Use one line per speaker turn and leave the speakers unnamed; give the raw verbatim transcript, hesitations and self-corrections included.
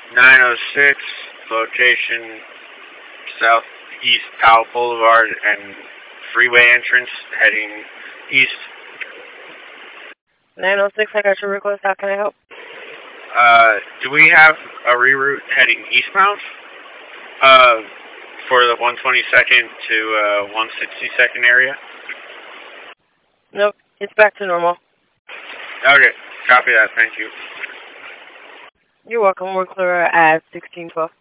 nine oh six, location Southeast Powell Boulevard and freeway entrance heading east.
nine oh six, I got your request. How can I help?
Uh, do we have a reroute heading eastbound? Uh, for the one twenty-second to uh, one sixty-second area?
Nope, it's back to normal.
Okay, copy that. Thank you.
You're welcome. We're clear at sixteen twelve.